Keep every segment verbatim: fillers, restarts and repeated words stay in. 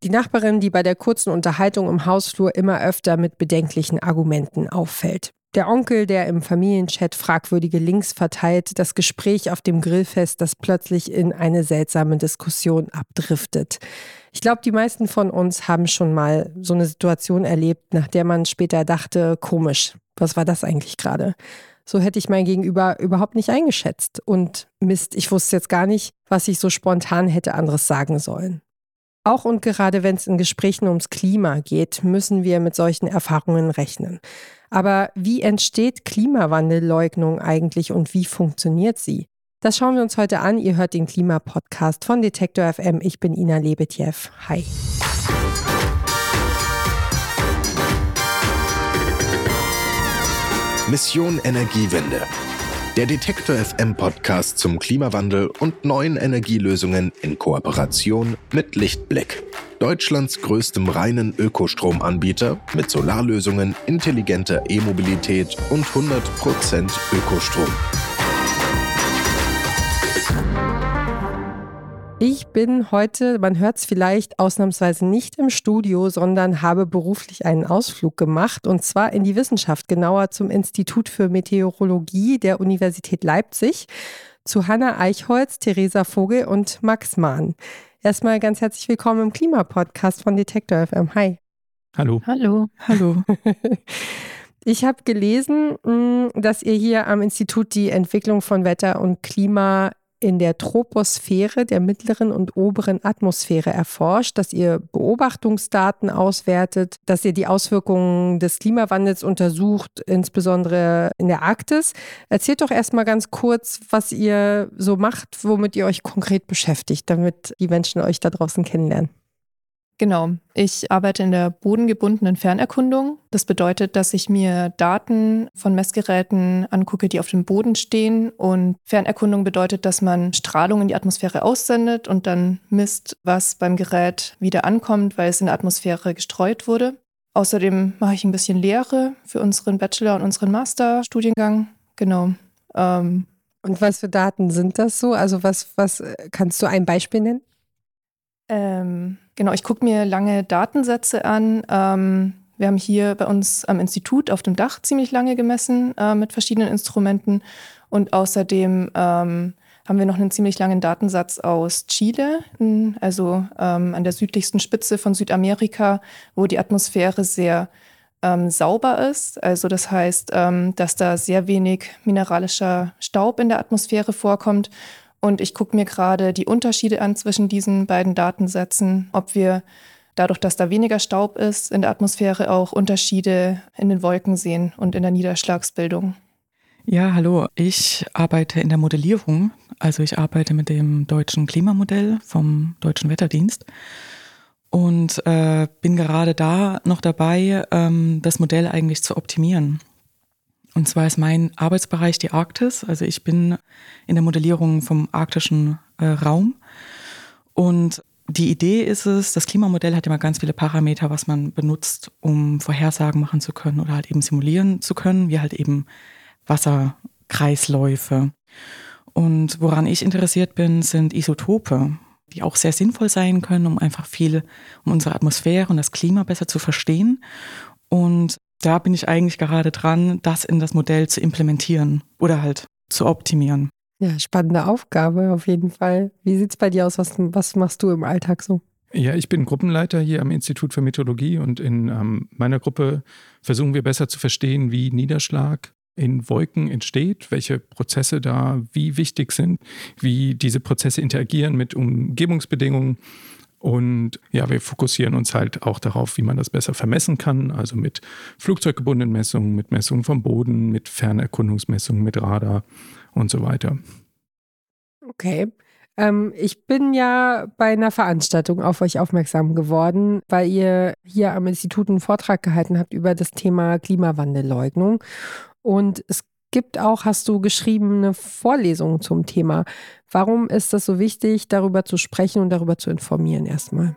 Die Nachbarin, die bei der kurzen Unterhaltung im Hausflur immer öfter mit bedenklichen Argumenten auffällt. Der Onkel, der im Familienchat fragwürdige Links verteilt, das Gespräch auf dem Grillfest, das plötzlich in eine seltsame Diskussion abdriftet. Ich glaube, die meisten von uns haben schon mal so eine Situation erlebt, nach der man später dachte, komisch, was war das eigentlich gerade? So hätte ich mein Gegenüber überhaupt nicht eingeschätzt. Und Mist, ich wusste jetzt gar nicht, was ich so spontan hätte anderes sagen sollen. Auch und gerade wenn es in Gesprächen ums Klima geht, müssen wir mit solchen Erfahrungen rechnen. Aber wie entsteht Klimawandelleugnung eigentlich und wie funktioniert sie? Das schauen wir uns heute an. Ihr hört den Klimapodcast von Detektor F M. Ich bin Ina Lebetjew. Hi. Mission Energiewende. Der Detektor F M Podcast zum Klimawandel und neuen Energielösungen in Kooperation mit Lichtblick. Deutschlands größtem reinen Ökostromanbieter mit Solarlösungen, intelligenter E-Mobilität und hundert Prozent Ökostrom. Ich bin heute, man hört es vielleicht, ausnahmsweise nicht im Studio, sondern habe beruflich einen Ausflug gemacht und zwar in die Wissenschaft, genauer zum Institut für Meteorologie der Universität Leipzig, zu Hanna Eichholz, Theresa Vogel und Max Mahn. Erstmal ganz herzlich willkommen im Klimapodcast von Detektor F M. Hi. Hallo. Hallo. Hallo. Ich habe gelesen, dass ihr hier am Institut die Entwicklung von Wetter und Klima in der Troposphäre, der mittleren und oberen Atmosphäre erforscht, dass ihr Beobachtungsdaten auswertet, dass ihr die Auswirkungen des Klimawandels untersucht, insbesondere in der Arktis. Erzählt doch erstmal ganz kurz, was ihr so macht, womit ihr euch konkret beschäftigt, damit die Menschen euch da draußen kennenlernen. Genau, ich arbeite in der bodengebundenen Fernerkundung. Das bedeutet, dass ich mir Daten von Messgeräten angucke, die auf dem Boden stehen. Und Fernerkundung bedeutet, dass man Strahlung in die Atmosphäre aussendet und dann misst, was beim Gerät wieder ankommt, weil es in der Atmosphäre gestreut wurde. Außerdem mache ich ein bisschen Lehre für unseren Bachelor- und unseren Masterstudiengang. Genau. Ähm, und was für Daten sind das so? Also was, was kannst du ein Beispiel nennen? Ähm, genau, ich gucke mir lange Datensätze an. Ähm, wir haben hier bei uns am Institut auf dem Dach ziemlich lange gemessen äh, mit verschiedenen Instrumenten. Und außerdem ähm, haben wir noch einen ziemlich langen Datensatz aus Chile, in, also ähm, an der südlichsten Spitze von Südamerika, wo die Atmosphäre sehr ähm, sauber ist. Also das heißt, ähm, dass da sehr wenig mineralischer Staub in der Atmosphäre vorkommt. Und ich gucke mir gerade die Unterschiede an zwischen diesen beiden Datensätzen, ob wir dadurch, dass da weniger Staub ist, in der Atmosphäre auch Unterschiede in den Wolken sehen und in der Niederschlagsbildung. Ja, hallo. Ich arbeite in der Modellierung. Also ich arbeite mit dem deutschen Klimamodell vom Deutschen Wetterdienst und äh, bin gerade da noch dabei, ähm, das Modell eigentlich zu optimieren. Und zwar ist mein Arbeitsbereich die Arktis. Also ich bin in der Modellierung vom arktischen äh, Raum. Und die Idee ist es, das Klimamodell hat immer ganz viele Parameter, was man benutzt, um Vorhersagen machen zu können oder halt eben simulieren zu können, wie halt eben Wasserkreisläufe. Und woran ich interessiert bin, sind Isotope, die auch sehr sinnvoll sein können, um einfach viel, um unsere Atmosphäre und das Klima besser zu verstehen. Und da bin ich eigentlich gerade dran, das in das Modell zu implementieren oder halt zu optimieren. Ja, spannende Aufgabe auf jeden Fall. Wie sieht es bei dir aus? Was, was machst du im Alltag so? Ja, ich bin Gruppenleiter hier am Institut für Meteorologie und in ähm, meiner Gruppe versuchen wir besser zu verstehen, wie Niederschlag in Wolken entsteht, welche Prozesse da wie wichtig sind, wie diese Prozesse interagieren mit Umgebungsbedingungen. Und ja, wir fokussieren uns halt auch darauf, wie man das besser vermessen kann, also mit flugzeuggebundenen Messungen, mit Messungen vom Boden, mit Fernerkundungsmessungen, mit Radar und so weiter. Okay. Ähm, ich bin ja bei einer Veranstaltung auf euch aufmerksam geworden, weil ihr hier am Institut einen Vortrag gehalten habt über das Thema Klimawandelleugnung. Und es gibt auch, hast du geschrieben, eine Vorlesung zum Thema. Warum ist das so wichtig, darüber zu sprechen und darüber zu informieren erstmal?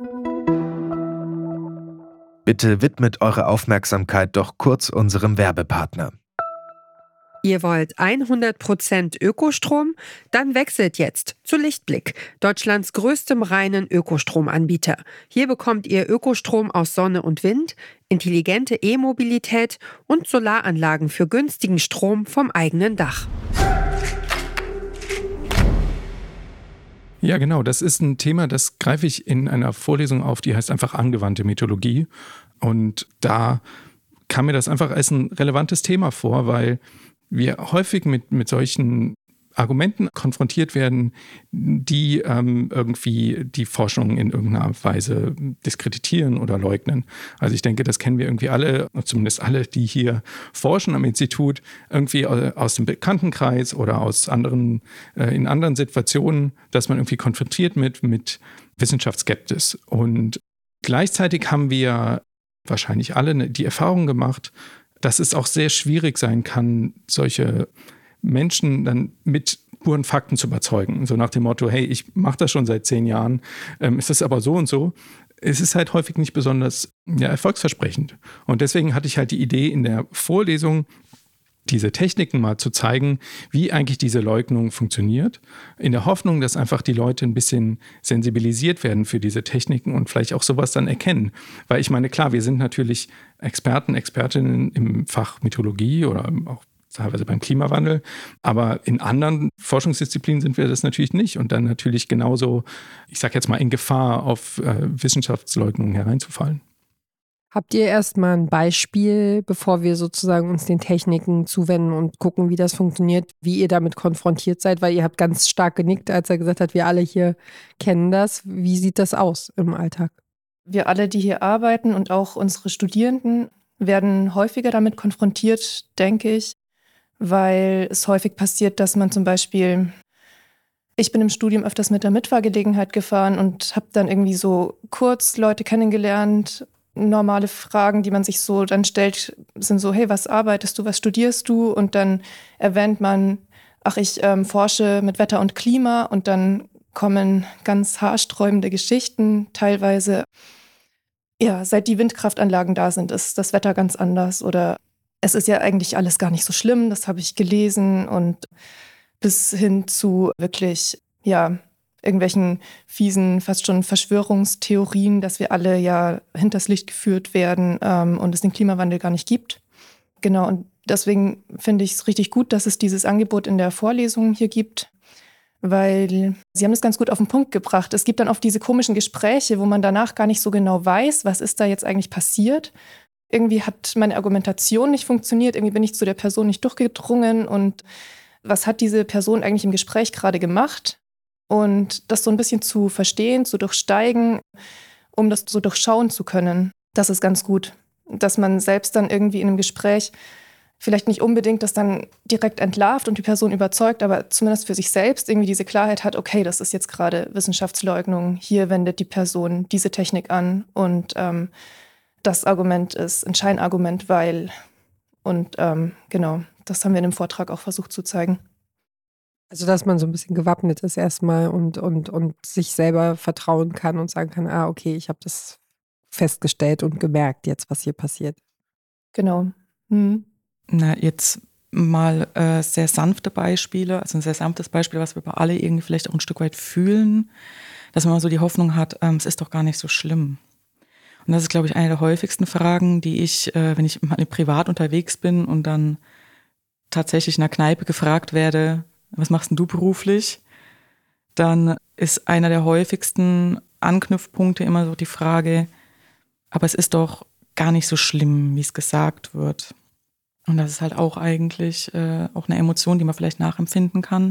Bitte widmet eure Aufmerksamkeit doch kurz unserem Werbepartner. Ihr wollt hundert Prozent Ökostrom? Dann wechselt jetzt zu Lichtblick, Deutschlands größtem reinen Ökostromanbieter. Hier bekommt ihr Ökostrom aus Sonne und Wind, intelligente E-Mobilität und Solaranlagen für günstigen Strom vom eigenen Dach. Ja, genau. Das ist ein Thema, das greife ich in einer Vorlesung auf, die heißt einfach angewandte Meteorologie. Und da kam mir das einfach als ein relevantes Thema vor, weil wir häufig mit, mit solchen Argumenten konfrontiert werden, die ähm, irgendwie die Forschung in irgendeiner Weise diskreditieren oder leugnen. Also ich denke, das kennen wir irgendwie alle, zumindest alle, die hier forschen am Institut, irgendwie aus dem Bekanntenkreis oder aus anderen, äh, in anderen Situationen, dass man irgendwie konfrontiert mit, mit Wissenschaftsskepsis. Und gleichzeitig haben wir wahrscheinlich alle die Erfahrung gemacht, dass es auch sehr schwierig sein kann, solche Menschen dann mit puren Fakten zu überzeugen. So nach dem Motto, hey, ich mache das schon seit zehn Jahren, ähm, ist das aber so und so. Es ist halt häufig nicht besonders ja, erfolgsversprechend. Und deswegen hatte ich halt die Idee in der Vorlesung, diese Techniken mal zu zeigen, wie eigentlich diese Leugnung funktioniert, in der Hoffnung, dass einfach die Leute ein bisschen sensibilisiert werden für diese Techniken und vielleicht auch sowas dann erkennen. Weil ich meine, klar, wir sind natürlich Experten, Expertinnen im Fach Meteorologie oder auch teilweise beim Klimawandel, aber in anderen Forschungsdisziplinen sind wir das natürlich nicht und dann natürlich genauso, ich sage jetzt mal, in Gefahr, auf äh, Wissenschaftsleugnungen hereinzufallen. Habt ihr erstmal ein Beispiel, bevor wir sozusagen uns den Techniken zuwenden und gucken, wie das funktioniert, wie ihr damit konfrontiert seid? Weil ihr habt ganz stark genickt, als er gesagt hat, wir alle hier kennen das. Wie sieht das aus im Alltag? Wir alle, die hier arbeiten und auch unsere Studierenden, werden häufiger damit konfrontiert, denke ich, weil es häufig passiert, dass man zum Beispiel, ich bin im Studium öfters mit der Mitfahrgelegenheit gefahren und habe dann irgendwie so kurz Leute kennengelernt. Normale Fragen, die man sich so dann stellt, sind so, hey, was arbeitest du, was studierst du? Und dann erwähnt man, ach, ich ähm, forsche mit Wetter und Klima und dann kommen ganz haarsträubende Geschichten. Teilweise, ja, seit die Windkraftanlagen da sind, ist das Wetter ganz anders oder es ist ja eigentlich alles gar nicht so schlimm, das habe ich gelesen und bis hin zu wirklich, ja, irgendwelchen fiesen, fast schon Verschwörungstheorien, dass wir alle ja hinters Licht geführt werden ähm, und es den Klimawandel gar nicht gibt. Genau, und deswegen finde ich es richtig gut, dass es dieses Angebot in der Vorlesung hier gibt, weil Sie haben das ganz gut auf den Punkt gebracht. Es gibt dann oft diese komischen Gespräche, wo man danach gar nicht so genau weiß, was ist da jetzt eigentlich passiert. Irgendwie hat meine Argumentation nicht funktioniert, irgendwie bin ich zu der Person nicht durchgedrungen und was hat diese Person eigentlich im Gespräch gerade gemacht? Und das so ein bisschen zu verstehen, zu durchsteigen, um das so durchschauen zu können, das ist ganz gut. Dass man selbst dann irgendwie in einem Gespräch vielleicht nicht unbedingt das dann direkt entlarvt und die Person überzeugt, aber zumindest für sich selbst irgendwie diese Klarheit hat, okay, das ist jetzt gerade Wissenschaftsleugnung, hier wendet die Person diese Technik an und ähm, das Argument ist ein Scheinargument, weil und ähm, genau, das haben wir in dem Vortrag auch versucht zu zeigen. Also, dass man so ein bisschen gewappnet ist erstmal und, und, und sich selber vertrauen kann und sagen kann, ah, okay, ich habe das festgestellt und gemerkt jetzt, was hier passiert. Genau. Hm. Na, jetzt mal äh, sehr sanfte Beispiele, also ein sehr sanftes Beispiel, was wir aber alle irgendwie vielleicht auch ein Stück weit fühlen, dass man mal so die Hoffnung hat, ähm, es ist doch gar nicht so schlimm. Und das ist, glaube ich, eine der häufigsten Fragen, die ich, äh, wenn ich mal privat unterwegs bin und dann tatsächlich in einer Kneipe gefragt werde, was machst denn du beruflich? Dann ist einer der häufigsten Anknüpfpunkte immer so die Frage, aber es ist doch gar nicht so schlimm, wie es gesagt wird. Und das ist halt auch eigentlich äh, auch eine Emotion, die man vielleicht nachempfinden kann,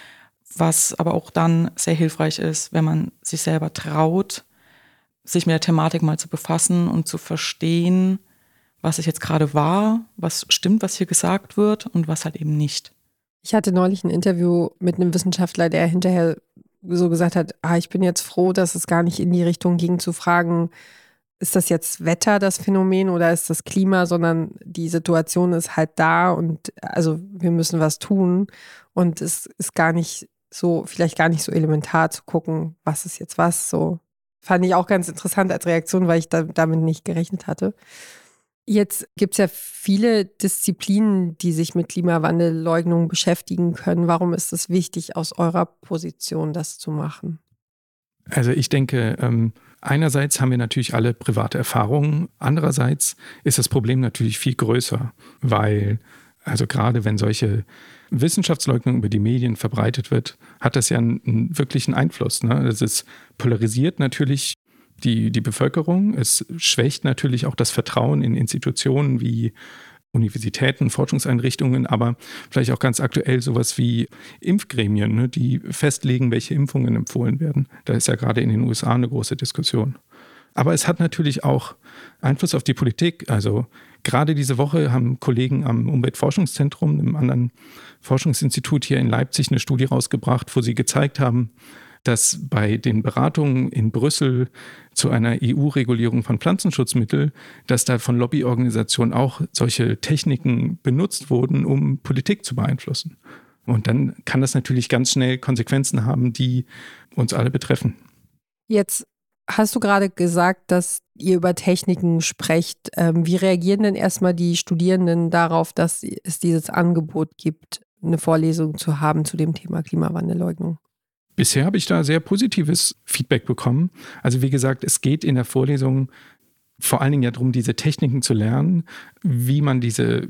was aber auch dann sehr hilfreich ist, wenn man sich selber traut, sich mit der Thematik mal zu befassen und zu verstehen, was es jetzt gerade war, was stimmt, was hier gesagt wird und was halt eben nicht. Ich hatte neulich ein Interview mit einem Wissenschaftler, der hinterher so gesagt hat, ah, ich bin jetzt froh, dass es gar nicht in die Richtung ging zu fragen, ist das jetzt Wetter, das Phänomen, oder ist das Klima, sondern die Situation ist halt da und also wir müssen was tun und es ist gar nicht so, vielleicht gar nicht so elementar zu gucken, was ist jetzt was, so. Fand ich auch ganz interessant als Reaktion, weil ich da, damit nicht gerechnet hatte. Jetzt gibt es ja viele Disziplinen, die sich mit Klimawandelleugnung beschäftigen können. Warum ist es wichtig, aus eurer Position das zu machen? Also ich denke, ähm, einerseits haben wir natürlich alle private Erfahrungen. Andererseits ist das Problem natürlich viel größer, weil also gerade wenn solche Wissenschaftsleugnung über die Medien verbreitet wird, hat das ja einen, einen wirklichen Einfluss. Ne? Das ist polarisiert natürlich die, die Bevölkerung. Es schwächt natürlich auch das Vertrauen in Institutionen wie Universitäten, Forschungseinrichtungen, aber vielleicht auch ganz aktuell sowas wie Impfgremien, ne, die festlegen, welche Impfungen empfohlen werden. Da ist ja gerade in den U S A eine große Diskussion. Aber es hat natürlich auch Einfluss auf die Politik. Also gerade diese Woche haben Kollegen am Umweltforschungszentrum, einem anderen Forschungsinstitut hier in Leipzig, eine Studie rausgebracht, wo sie gezeigt haben, dass bei den Beratungen in Brüssel zu einer E U-Regulierung von Pflanzenschutzmitteln, dass da von Lobbyorganisationen auch solche Techniken benutzt wurden, um Politik zu beeinflussen. Und dann kann das natürlich ganz schnell Konsequenzen haben, die uns alle betreffen. Jetzt hast du gerade gesagt, dass ihr über Techniken sprecht. Wie reagieren denn erstmal die Studierenden darauf, dass es dieses Angebot gibt, eine Vorlesung zu haben zu dem Thema Klimawandelleugnung? Bisher habe ich da sehr positives Feedback bekommen. Also wie gesagt, es geht in der Vorlesung vor allen Dingen ja darum, diese Techniken zu lernen, wie man diese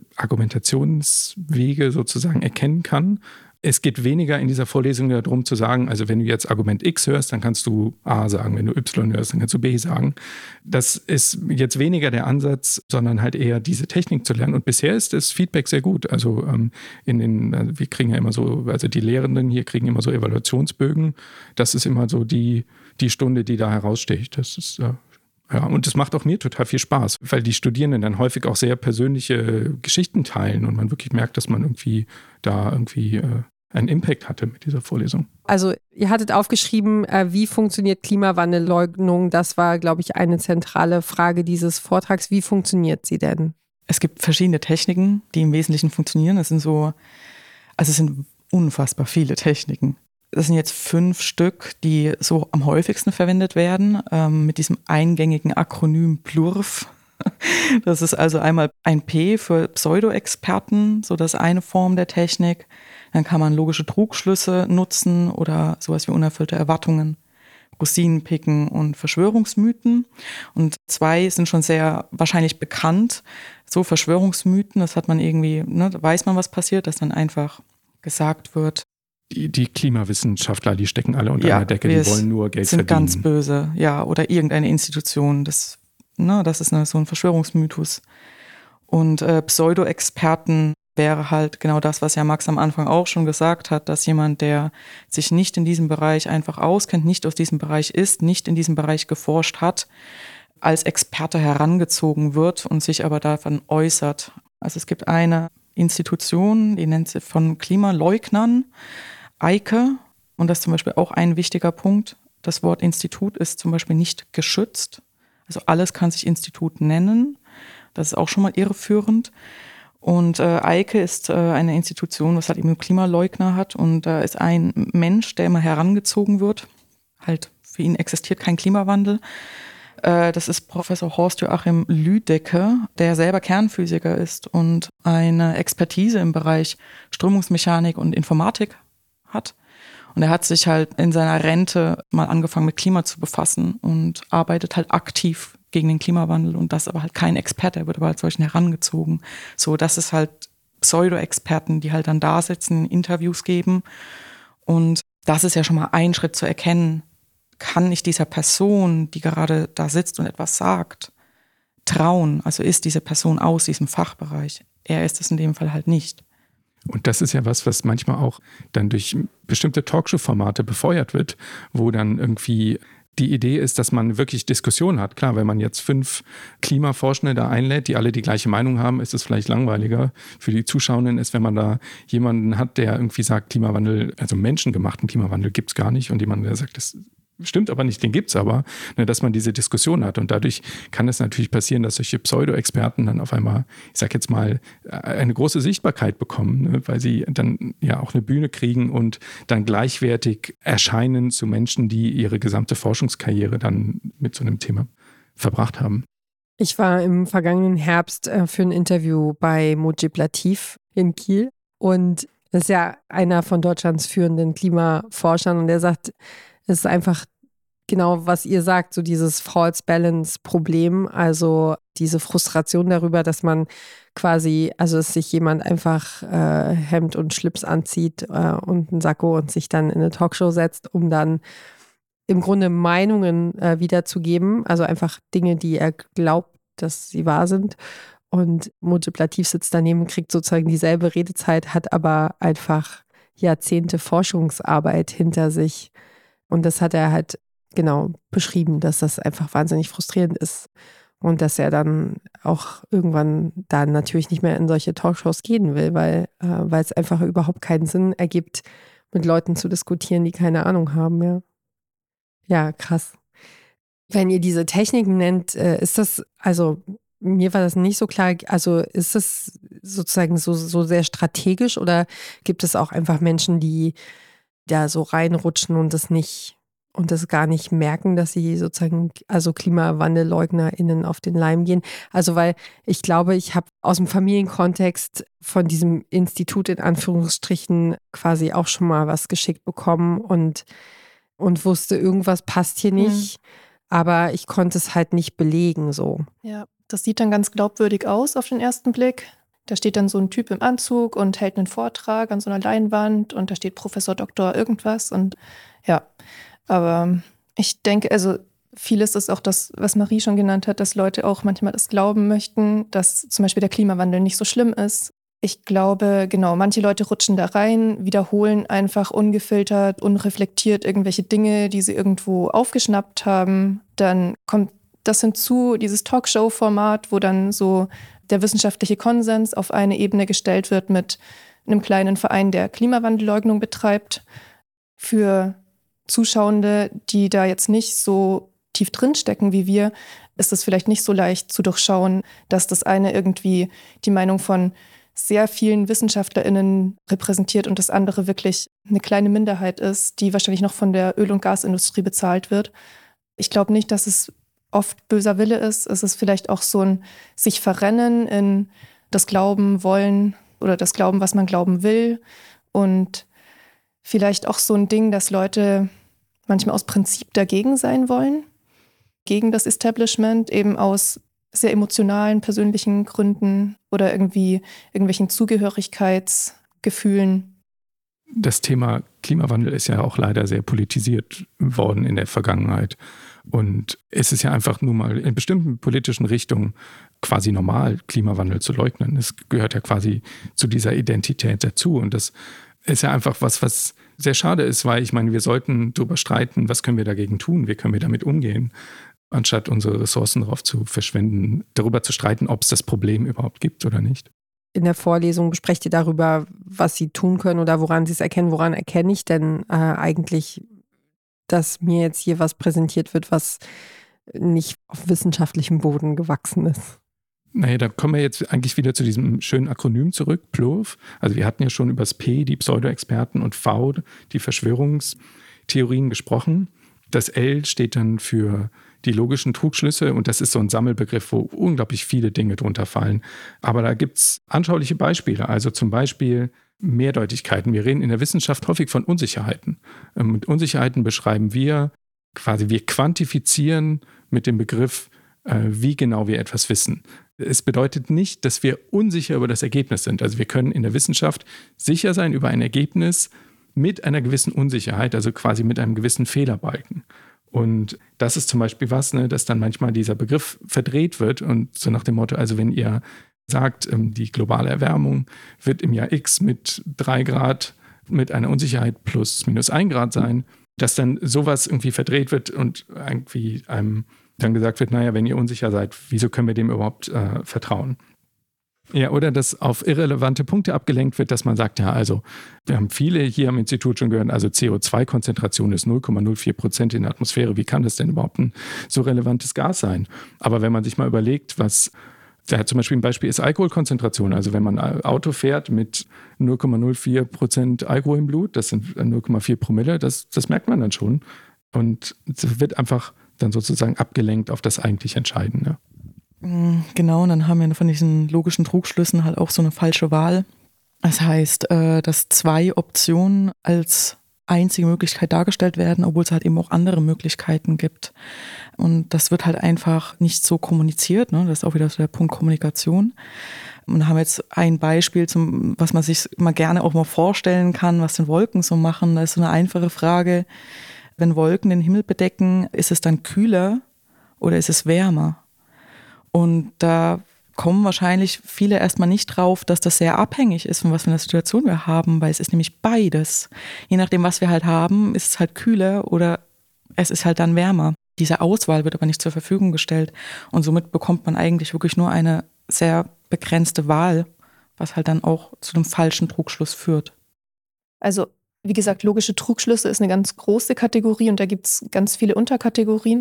Argumentationswege sozusagen erkennen kann. Es geht weniger in dieser Vorlesung darum zu sagen, also wenn du jetzt Argument X hörst, dann kannst du A sagen, wenn du Y hörst, dann kannst du B sagen. Das ist jetzt weniger der Ansatz, sondern halt eher diese Technik zu lernen. Und bisher ist das Feedback sehr gut. Also ähm, in den, also wir kriegen ja immer so, also die Lehrenden hier kriegen immer so Evaluationsbögen. Das ist immer so die, die Stunde, die da heraussticht. Das ist äh, Ja, und das macht auch mir total viel Spaß, weil die Studierenden dann häufig auch sehr persönliche Geschichten teilen und man wirklich merkt, dass man irgendwie da irgendwie äh, einen Impact hatte mit dieser Vorlesung. Also ihr hattet aufgeschrieben, äh, wie funktioniert Klimawandelleugnung? Das war, glaube ich, eine zentrale Frage dieses Vortrags. Wie funktioniert sie denn? Es gibt verschiedene Techniken, die im Wesentlichen funktionieren. Es sind so, also es sind unfassbar viele Techniken. Das sind jetzt fünf Stück, die so am häufigsten verwendet werden, ähm, mit diesem eingängigen Akronym P L U R F. Das ist also einmal ein P für Pseudo-Experten, so das ist eine Form der Technik. Dann kann man logische Trugschlüsse nutzen oder sowas wie unerfüllte Erwartungen, Rosinen picken und Verschwörungsmythen. Und zwei sind schon sehr wahrscheinlich bekannt. So Verschwörungsmythen, das hat man irgendwie, ne, da weiß man, was passiert, dass dann einfach gesagt wird, Die, die Klimawissenschaftler, die stecken alle unter ja, einer Decke, die wollen nur Geld sind verdienen. Ganz böse, ja, oder irgendeine Institution, das, ne, das ist eine, so ein Verschwörungsmythos. Und äh, Pseudo-Experten wäre halt genau das, was ja Max am Anfang auch schon gesagt hat, dass jemand, der sich nicht in diesem Bereich einfach auskennt, nicht aus diesem Bereich ist, nicht in diesem Bereich geforscht hat, als Experte herangezogen wird und sich aber davon äußert. Also es gibt eine Institution, die nennt sie von Klimaleugnern, Eike, und das ist zum Beispiel auch ein wichtiger Punkt. Das Wort Institut ist zum Beispiel nicht geschützt. Also alles kann sich Institut nennen. Das ist auch schon mal irreführend. Und äh, Eike ist äh, eine Institution, was halt eben Klimaleugner hat. Und da äh, ist ein Mensch, der immer herangezogen wird. Halt, für ihn existiert kein Klimawandel. Äh, das ist Professor Horst-Joachim Lüdecke, der selber Kernphysiker ist und eine Expertise im Bereich Strömungsmechanik und Informatik hat. Und er hat sich halt in seiner Rente mal angefangen mit Klima zu befassen und arbeitet halt aktiv gegen den Klimawandel und das aber halt kein Experte, er wird aber als solchen herangezogen. So, das ist halt Pseudo-Experten, die halt dann da sitzen, Interviews geben und das ist ja schon mal ein Schritt zu erkennen, kann ich dieser Person, die gerade da sitzt und etwas sagt, trauen? Also ist diese Person aus diesem Fachbereich? Er ist es in dem Fall halt nicht. Und das ist ja was, was manchmal auch dann durch bestimmte Talkshow-Formate befeuert wird, wo dann irgendwie die Idee ist, dass man wirklich Diskussionen hat. Klar, wenn man jetzt fünf Klimaforschende da einlädt, die alle die gleiche Meinung haben, ist es vielleicht langweiliger. Für die Zuschauenden ist, wenn man da jemanden hat, der irgendwie sagt, Klimawandel, also menschengemachten Klimawandel gibt es gar nicht und jemand, der sagt, das stimmt aber nicht, den gibt's aber, ne, dass man diese Diskussion hat. Und dadurch kann es natürlich passieren, dass solche Pseudo-Experten dann auf einmal, ich sag jetzt mal, eine große Sichtbarkeit bekommen, ne, weil sie dann ja auch eine Bühne kriegen und dann gleichwertig erscheinen zu Menschen, die ihre gesamte Forschungskarriere dann mit so einem Thema verbracht haben. Ich war im vergangenen Herbst äh, für ein Interview bei Mojib Latif in Kiel und das ist ja einer von Deutschlands führenden Klimaforschern und der sagt, es ist einfach genau, was ihr sagt, so dieses False Balance Problem, also diese Frustration darüber, dass man quasi, also dass sich jemand einfach äh, Hemd und Schlips anzieht äh, und einen Sakko und sich dann in eine Talkshow setzt, um dann im Grunde Meinungen äh, wiederzugeben, also einfach Dinge, die er glaubt, dass sie wahr sind. Und Mojib Latif sitzt daneben, kriegt sozusagen dieselbe Redezeit, hat aber einfach Jahrzehnte Forschungsarbeit hinter sich. Und das hat er halt genau beschrieben, dass das einfach wahnsinnig frustrierend ist. Und dass er dann auch irgendwann dann natürlich nicht mehr in solche Talkshows gehen will, weil, äh, weil es einfach überhaupt keinen Sinn ergibt, mit Leuten zu diskutieren, die keine Ahnung haben, ja. Ja, krass. Wenn ihr diese Techniken nennt, äh, ist das, also mir war das nicht so klar, also ist das sozusagen so, so sehr strategisch oder gibt es auch einfach Menschen, die da so reinrutschen und das nicht und das gar nicht merken, dass sie sozusagen, also KlimawandelleugnerInnen auf den Leim gehen? Also weil ich glaube, ich habe aus dem Familienkontext von diesem Institut in Anführungsstrichen quasi auch schon mal was geschickt bekommen und, und wusste, irgendwas passt hier nicht, mhm. aber ich konnte es halt nicht belegen so. Ja. Das sieht dann ganz glaubwürdig aus auf den ersten Blick. Da steht dann so ein Typ im Anzug und hält einen Vortrag an so einer Leinwand und da steht Professor Doktor irgendwas und ja, aber ich denke, also vieles ist auch das, was Marie schon genannt hat, dass Leute auch manchmal das glauben möchten, dass zum Beispiel der Klimawandel nicht so schlimm ist. Ich glaube, genau, manche Leute rutschen da rein, wiederholen einfach ungefiltert, unreflektiert irgendwelche Dinge, die sie irgendwo aufgeschnappt haben. Dann kommt das hinzu, dieses Talkshow-Format, wo dann so der wissenschaftliche Konsens auf eine Ebene gestellt wird mit einem kleinen Verein, der Klimawandelleugnung betreibt. Für Zuschauende, die da jetzt nicht so tief drinstecken wie wir, ist es vielleicht nicht so leicht zu durchschauen, dass das eine irgendwie die Meinung von sehr vielen WissenschaftlerInnen repräsentiert und das andere wirklich eine kleine Minderheit ist, die wahrscheinlich noch von der Öl- und Gasindustrie bezahlt wird. Ich glaube nicht, dass es oft böser Wille ist. Es ist vielleicht auch so ein sich verrennen in das Glauben wollen oder das Glauben, was man glauben will. Und vielleicht auch so ein Ding, dass Leute manchmal aus Prinzip dagegen sein wollen, gegen das Establishment, eben aus sehr emotionalen, persönlichen Gründen oder irgendwie irgendwelchen Zugehörigkeitsgefühlen. Das Thema Klimawandel ist ja auch leider sehr politisiert worden in der Vergangenheit. Und es ist ja einfach nur mal in bestimmten politischen Richtungen quasi normal, Klimawandel zu leugnen. Es gehört ja quasi zu dieser Identität dazu. Und das ist ja einfach was, was sehr schade ist, weil ich meine, wir sollten darüber streiten, was können wir dagegen tun, wie können wir damit umgehen, anstatt unsere Ressourcen darauf zu verschwenden, darüber zu streiten, ob es das Problem überhaupt gibt oder nicht. In der Vorlesung besprecht ihr darüber, was sie tun können oder woran sie es erkennen. Woran erkenne ich denn äh, eigentlich, dass mir jetzt hier was präsentiert wird, was nicht auf wissenschaftlichem Boden gewachsen ist? Naja, da kommen wir jetzt eigentlich wieder zu diesem schönen Akronym zurück, P L O V. Also wir hatten ja schon über das P, die Pseudo-Experten, und V, die Verschwörungstheorien gesprochen. Das L steht dann für die logischen Trugschlüsse und das ist so ein Sammelbegriff, wo unglaublich viele Dinge drunter fallen. Aber da gibt es anschauliche Beispiele, also zum Beispiel Mehrdeutigkeiten. Wir reden in der Wissenschaft häufig von Unsicherheiten. Mit Unsicherheiten beschreiben wir quasi, wir quantifizieren mit dem Begriff, wie genau wir etwas wissen. Es bedeutet nicht, dass wir unsicher über das Ergebnis sind. Also wir können in der Wissenschaft sicher sein über ein Ergebnis mit einer gewissen Unsicherheit, also quasi mit einem gewissen Fehlerbalken. Und das ist zum Beispiel was, ne, dass dann manchmal dieser Begriff verdreht wird und so nach dem Motto, also wenn ihr sagt, die globale Erwärmung wird im Jahr X mit drei Grad mit einer Unsicherheit plus minus ein Grad sein, dass dann sowas irgendwie verdreht wird und irgendwie einem dann gesagt wird, naja, wenn ihr unsicher seid, wieso können wir dem überhaupt äh, vertrauen? Ja, oder dass auf irrelevante Punkte abgelenkt wird, dass man sagt, ja, also wir haben viele hier am Institut schon gehört, also C O zwei Konzentration ist null Komma null vier Prozent in der Atmosphäre. Wie kann das denn überhaupt ein so relevantes Gas sein? Aber wenn man sich mal überlegt, was, ja, zum Beispiel ein Beispiel ist Alkoholkonzentration. Also wenn man ein Auto fährt mit null Komma null vier Prozent Alkohol im Blut, das sind null Komma vier Promille, das, das merkt man dann schon. Und es wird einfach dann sozusagen abgelenkt auf das eigentlich Entscheidende. Genau, und dann haben wir von diesen logischen Trugschlüssen halt auch so eine falsche Wahl. Das heißt, dass zwei Optionen als einzige Möglichkeit dargestellt werden, obwohl es halt eben auch andere Möglichkeiten gibt. Und das wird halt einfach nicht so kommuniziert, ne? Das ist auch wieder so der Punkt Kommunikation. Und da haben wir jetzt ein Beispiel, zum, was man sich mal gerne auch mal vorstellen kann, was denn Wolken so machen. Da ist so eine einfache Frage, wenn Wolken den Himmel bedecken, ist es dann kühler oder ist es wärmer? Und da kommen wahrscheinlich viele erstmal nicht drauf, dass das sehr abhängig ist, von was für einer Situation wir haben, weil es ist nämlich beides. Je nachdem, was wir halt haben, ist es halt kühler oder es ist halt dann wärmer. Diese Auswahl wird aber nicht zur Verfügung gestellt und somit bekommt man eigentlich wirklich nur eine sehr begrenzte Wahl, was halt dann auch zu einem falschen Trugschluss führt. Also wie gesagt, logische Trugschlüsse ist eine ganz große Kategorie und da gibt es ganz viele Unterkategorien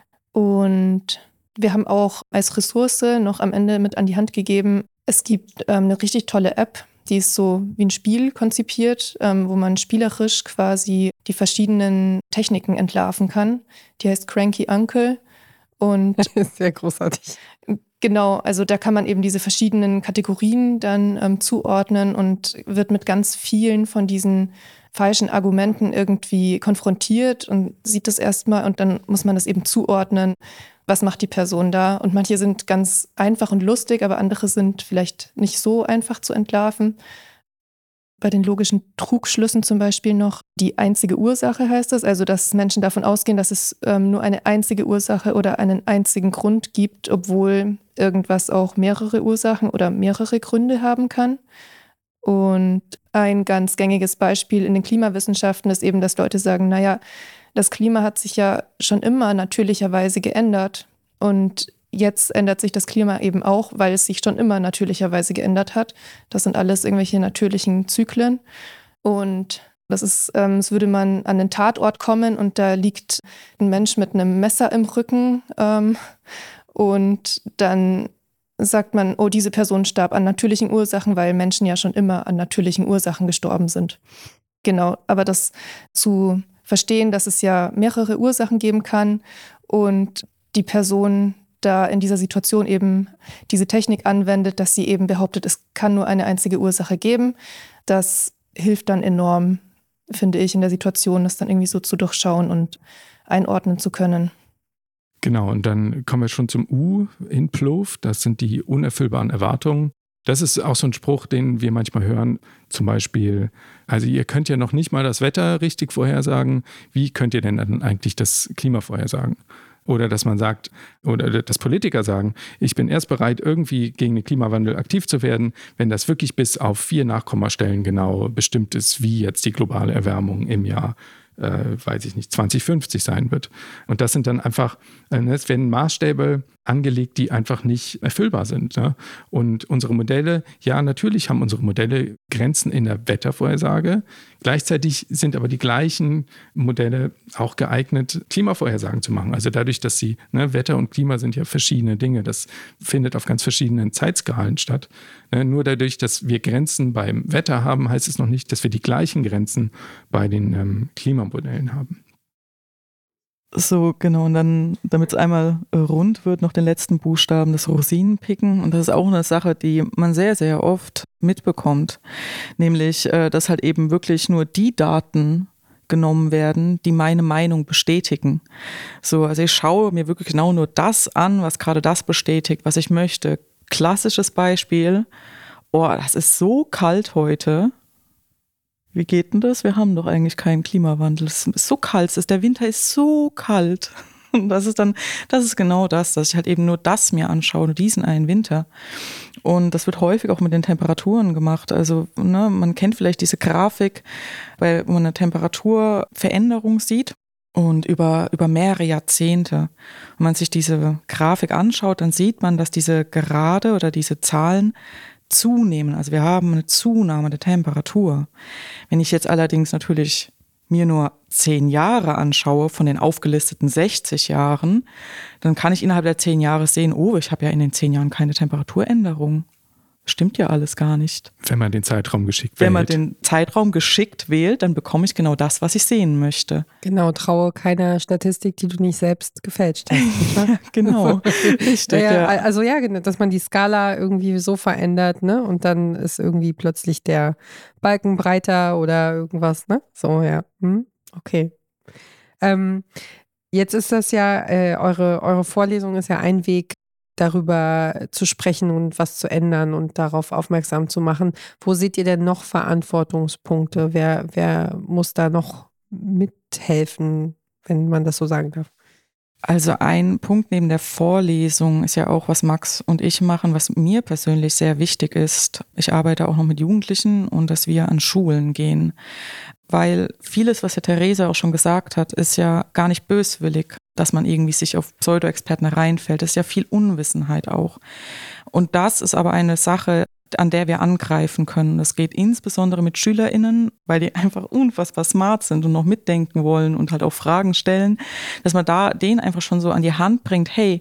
und wir haben auch als Ressource noch am Ende mit an die Hand gegeben, es gibt ähm, eine richtig tolle App, die ist so wie ein Spiel konzipiert, ähm, wo man spielerisch quasi die verschiedenen Techniken entlarven kann. Die heißt Cranky Uncle. Und das ist sehr großartig. Genau, also da kann man eben diese verschiedenen Kategorien dann ähm, zuordnen und wird mit ganz vielen von diesen falschen Argumenten irgendwie konfrontiert und sieht das erstmal und dann muss man das eben zuordnen. Was macht die Person da? Und manche sind ganz einfach und lustig, aber andere sind vielleicht nicht so einfach zu entlarven. Bei den logischen Trugschlüssen zum Beispiel noch die einzige Ursache heißt es, also dass Menschen davon ausgehen, dass es ähm, nur eine einzige Ursache oder einen einzigen Grund gibt, obwohl irgendwas auch mehrere Ursachen oder mehrere Gründe haben kann. Und ein ganz gängiges Beispiel in den Klimawissenschaften ist eben, dass Leute sagen, naja, das Klima hat sich ja schon immer natürlicherweise geändert und jetzt ändert sich das Klima eben auch, weil es sich schon immer natürlicherweise geändert hat. Das sind alles irgendwelche natürlichen Zyklen und das ist, ähm, es würde man an den Tatort kommen und da liegt ein Mensch mit einem Messer im Rücken ähm, und dann sagt man, oh, diese Person starb an natürlichen Ursachen, weil Menschen ja schon immer an natürlichen Ursachen gestorben sind. Genau, aber das zu verstehen, dass es ja mehrere Ursachen geben kann und die Person da in dieser Situation eben diese Technik anwendet, dass sie eben behauptet, es kann nur eine einzige Ursache geben. Das hilft dann enorm, finde ich, in der Situation, das dann irgendwie so zu durchschauen und einordnen zu können. Genau, und dann kommen wir schon zum U in P L O V, das sind die unerfüllbaren Erwartungen. Das ist auch so ein Spruch, den wir manchmal hören, zum Beispiel, also ihr könnt ja noch nicht mal das Wetter richtig vorhersagen, wie könnt ihr denn dann eigentlich das Klima vorhersagen? Oder dass man sagt, oder dass Politiker sagen, ich bin erst bereit, irgendwie gegen den Klimawandel aktiv zu werden, wenn das wirklich bis auf vier Nachkommastellen genau bestimmt ist, wie jetzt die globale Erwärmung im Jahr Äh, weiß ich nicht, zwanzig fünfzig sein wird. Und das sind dann einfach, äh, es werden Maßstäbe angelegt, die einfach nicht erfüllbar sind. Ne? Und unsere Modelle, ja, natürlich haben unsere Modelle Grenzen in der Wettervorhersage. Gleichzeitig sind aber die gleichen Modelle auch geeignet, Klimavorhersagen zu machen. Also dadurch, dass sie, ne, Wetter und Klima sind ja verschiedene Dinge. Das findet auf ganz verschiedenen Zeitskalen statt. Ne? Nur dadurch, dass wir Grenzen beim Wetter haben, heißt es noch nicht, dass wir die gleichen Grenzen bei den ähm, Klimamodellen haben. So, genau, und dann, damit es einmal äh, rund wird, noch den letzten Buchstaben, das Rosinenpicken. Und das ist auch eine Sache, die man sehr, sehr oft mitbekommt. Nämlich, äh, dass halt eben wirklich nur die Daten genommen werden, die meine Meinung bestätigen. So, also ich schaue mir wirklich genau nur das an, was gerade das bestätigt, was ich möchte. Klassisches Beispiel, oh, das ist so kalt heute. Wie geht denn das? Wir haben doch eigentlich keinen Klimawandel. Es ist so kalt, der Winter ist so kalt. Und das ist dann, das ist genau das, dass ich halt eben nur das mir anschaue, nur diesen einen Winter. Und das wird häufig auch mit den Temperaturen gemacht. Also, ne, man kennt vielleicht diese Grafik, wo man eine Temperaturveränderung sieht und über, über mehrere Jahrzehnte. Wenn man sich diese Grafik anschaut, dann sieht man, dass diese Gerade oder diese Zahlen zunehmen. Also wir haben eine Zunahme der Temperatur. Wenn ich jetzt allerdings natürlich mir nur zehn Jahre anschaue von den aufgelisteten sechzig Jahren, dann kann ich innerhalb der zehn Jahre sehen, oh, ich habe ja in den zehn Jahren keine Temperaturänderung. stimmt ja alles gar nicht. Wenn man den Zeitraum geschickt wählt. Wenn man den Zeitraum geschickt wählt, dann bekomme ich genau das, was ich sehen möchte. Genau, traue keiner Statistik, die du nicht selbst gefälscht hast. Ja, genau. Richtig, ja, ja. Also ja, dass man die Skala irgendwie so verändert, ne? Und dann ist irgendwie plötzlich der Balken breiter oder irgendwas, ne? So, ja. Hm? Okay. Ähm, jetzt ist das ja, äh, eure, eure Vorlesung ist ja ein Weg, darüber zu sprechen und was zu ändern und darauf aufmerksam zu machen. Wo seht ihr denn noch Verantwortungspunkte? Wer, wer muss da noch mithelfen, wenn man das so sagen darf? Also ein Punkt neben der Vorlesung ist ja auch, was Max und ich machen, was mir persönlich sehr wichtig ist. Ich arbeite auch noch mit Jugendlichen und dass wir an Schulen gehen. Weil vieles, was ja Theresa auch schon gesagt hat, ist ja gar nicht böswillig, dass man irgendwie sich auf Pseudo-Experten reinfällt. Das ist ja viel Unwissenheit auch. Und das ist aber eine Sache, an der wir angreifen können. Das geht insbesondere mit SchülerInnen, weil die einfach unfassbar smart sind und noch mitdenken wollen und halt auch Fragen stellen, dass man da denen einfach schon so an die Hand bringt, hey,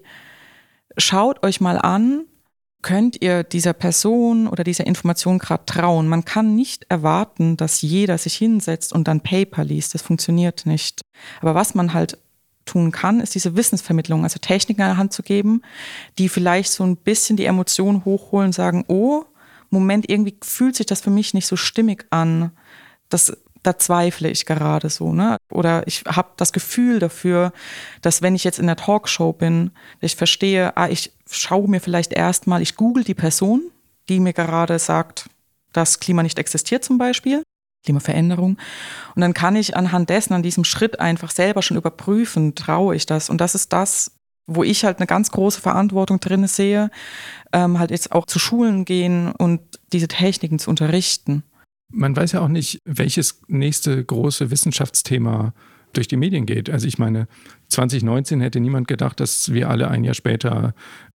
schaut euch mal an, könnt ihr dieser Person oder dieser Information gerade trauen? Man kann nicht erwarten, dass jeder sich hinsetzt und dann Paper liest. Das funktioniert nicht. Aber was man halt tun kann, ist diese Wissensvermittlung, also Techniken an der Hand zu geben, die vielleicht so ein bisschen die Emotionen hochholen und sagen, oh, Moment, irgendwie fühlt sich das für mich nicht so stimmig an. Das, da zweifle ich gerade so, ne? Oder ich habe das Gefühl dafür, dass wenn ich jetzt in der Talkshow bin, ich verstehe, ah, ich schaue mir vielleicht erstmal, ich google die Person, die mir gerade sagt, dass Klima nicht existiert zum Beispiel, Klimaveränderung. Und dann kann ich anhand dessen, an diesem Schritt einfach selber schon überprüfen, traue ich das. Und das ist das, wo ich halt eine ganz große Verantwortung drin sehe, ähm, halt jetzt auch zu Schulen gehen und diese Techniken zu unterrichten. Man weiß ja auch nicht, welches nächste große Wissenschaftsthema durch die Medien geht. Also ich meine, zwanzig neunzehn hätte niemand gedacht, dass wir alle ein Jahr später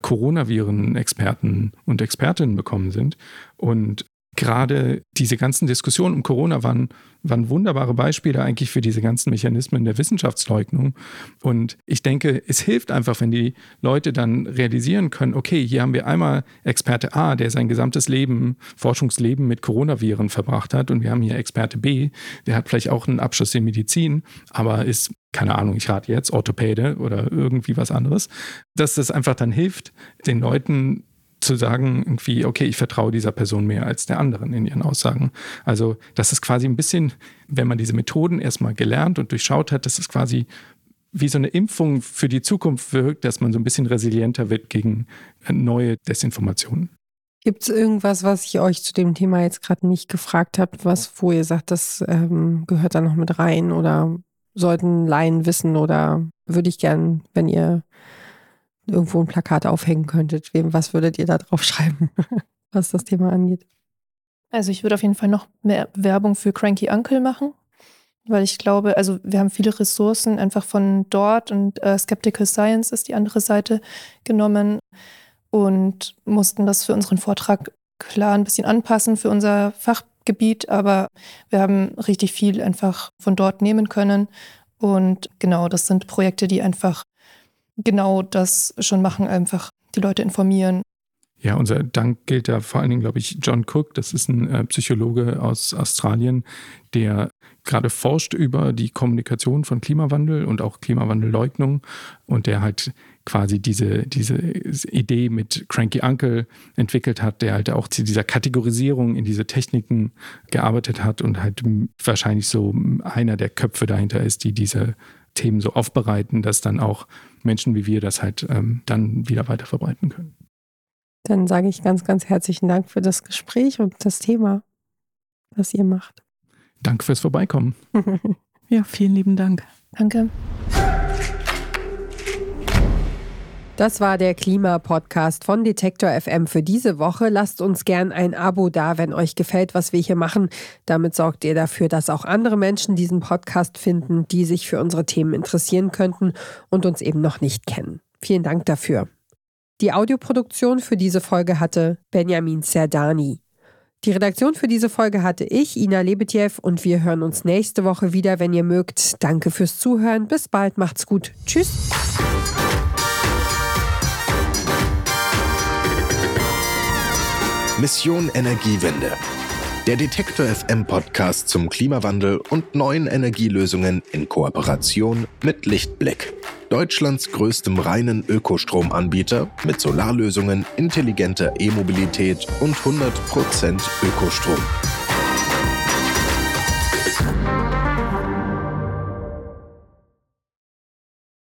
Coronaviren-Experten und Expertinnen bekommen sind. Und gerade diese ganzen Diskussionen um Corona waren, waren wunderbare Beispiele eigentlich für diese ganzen Mechanismen der Wissenschaftsleugnung. Und ich denke, es hilft einfach, wenn die Leute dann realisieren können, okay, hier haben wir einmal Experte A, der sein gesamtes Leben, Forschungsleben mit Coronaviren verbracht hat. Und wir haben hier Experte B, der hat vielleicht auch einen Abschluss in Medizin, aber ist, keine Ahnung, ich rate jetzt, Orthopäde oder irgendwie was anderes. Dass das einfach dann hilft, den Leuten zu sagen, irgendwie, okay, ich vertraue dieser Person mehr als der anderen in ihren Aussagen. Also das ist quasi ein bisschen, wenn man diese Methoden erstmal gelernt und durchschaut hat, das ist quasi wie so eine Impfung für die Zukunft wirkt, dass man so ein bisschen resilienter wird gegen neue Desinformationen. Gibt es irgendwas, was ich euch zu dem Thema jetzt gerade nicht gefragt habe, was, wo ihr sagt, das ähm, gehört da noch mit rein oder sollten Laien wissen oder würde ich gern, wenn ihr irgendwo ein Plakat aufhängen könntet, was würdet ihr da drauf schreiben, was das Thema angeht? Also ich würde auf jeden Fall noch mehr Werbung für Cranky Uncle machen, weil ich glaube, also wir haben viele Ressourcen einfach von dort und äh, Skeptical Science ist die andere Seite genommen und mussten das für unseren Vortrag klar ein bisschen anpassen für unser Fachgebiet, aber wir haben richtig viel einfach von dort nehmen können und genau, das sind Projekte, die einfach genau das schon machen, einfach die Leute informieren. Ja, unser Dank gilt da vor allen Dingen, glaube ich, John Cook. Das ist ein äh, Psychologe aus Australien, der gerade forscht über die Kommunikation von Klimawandel und auch Klimawandelleugnung und der halt quasi diese, diese Idee mit Cranky Uncle entwickelt hat, der halt auch zu dieser Kategorisierung in diese Techniken gearbeitet hat und halt wahrscheinlich so einer der Köpfe dahinter ist, die diese Themen so aufbereiten, dass dann auch Menschen wie wir das halt ähm, dann wieder weiter verbreiten können. Dann sage ich ganz, ganz herzlichen Dank für das Gespräch und das Thema, was ihr macht. Danke fürs Vorbeikommen. Ja, vielen lieben Dank. Danke. Das war der Klima-Podcast von Detektor F M für diese Woche. Lasst uns gern ein Abo da, wenn euch gefällt, was wir hier machen. Damit sorgt ihr dafür, dass auch andere Menschen diesen Podcast finden, die sich für unsere Themen interessieren könnten und uns eben noch nicht kennen. Vielen Dank dafür. Die Audioproduktion für diese Folge hatte Benjamin Zerdani. Die Redaktion für diese Folge hatte ich, Ina Lebetjew, und wir hören uns nächste Woche wieder, wenn ihr mögt. Danke fürs Zuhören. Bis bald. Macht's gut. Tschüss. Mission Energiewende. Der Detektor F M Podcast zum Klimawandel und neuen Energielösungen in Kooperation mit Lichtblick. Deutschlands größtem reinen Ökostromanbieter mit Solarlösungen, intelligenter E-Mobilität und hundert Prozent Ökostrom.